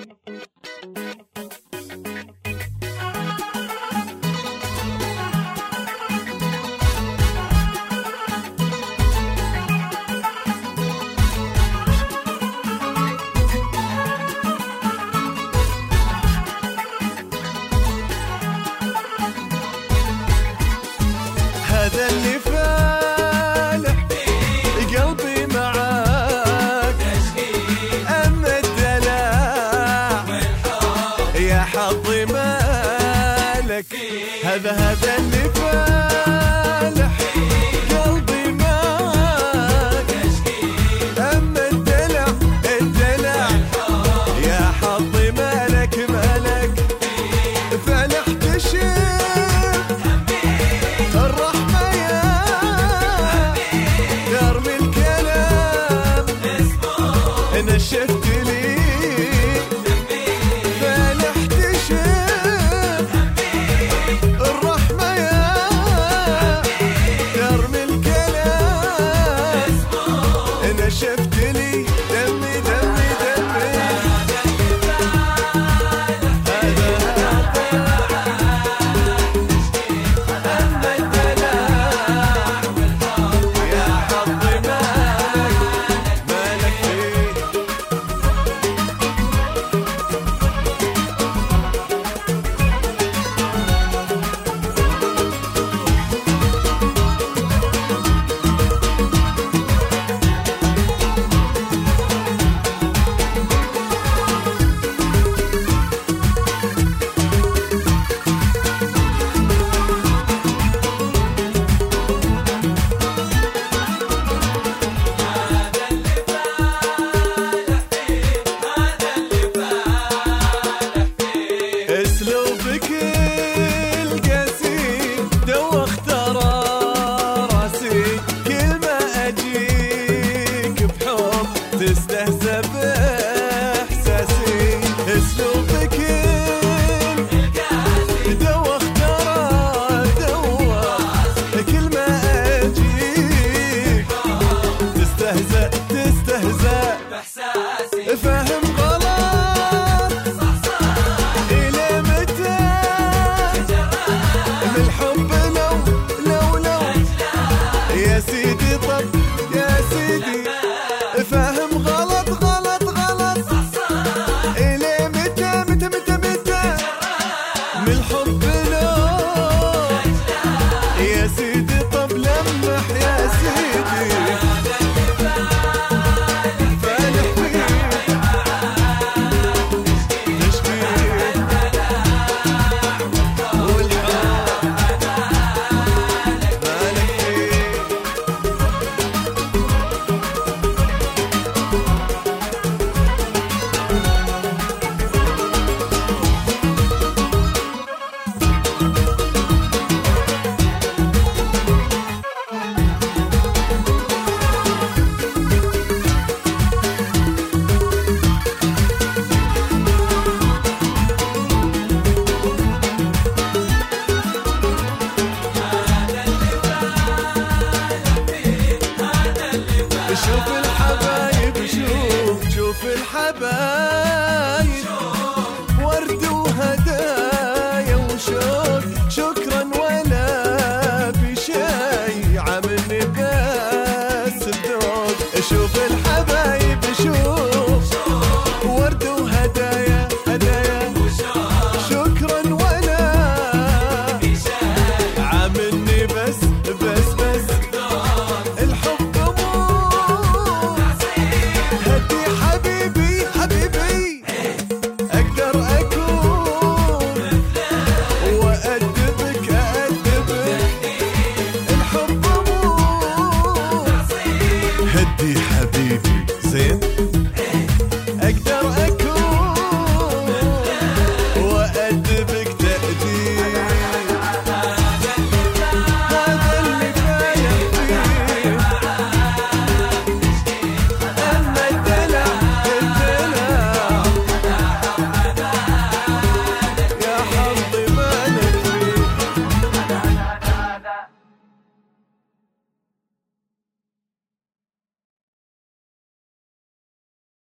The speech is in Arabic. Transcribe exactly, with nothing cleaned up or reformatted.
هذا اللي فالح قلبي معاك، أما الدلع يا حظي مالك. هذا هذا اللي فالح قلبي معاك، أما الدلع الدلع يا حظي مالك مالك. فالح تشير الرحمة يا ترمي الكلام، نشفت لي فالح تشير الرحمة يا ترمي الكلام، نشفت لي دمي دمي دمي. اسلوبك القاسي دوخ ترى راسي، كل ما اجيك بحب تستهزأ باحساسي. اسلوبك القاسي دوخ ترى دوخ، كل ما اجيك تستهزأ تستهزأ باحساسي. فاهم يا سيدي، طب يا سيدي فاهم غلط غلط غلط. إلي متى متى متى متى من الحب لو يا سيدي، طب لمح يا سيدي. فالح فيه تشبيه والحب مالك فيه. شوف الحبايب، شوف شوف الحبايب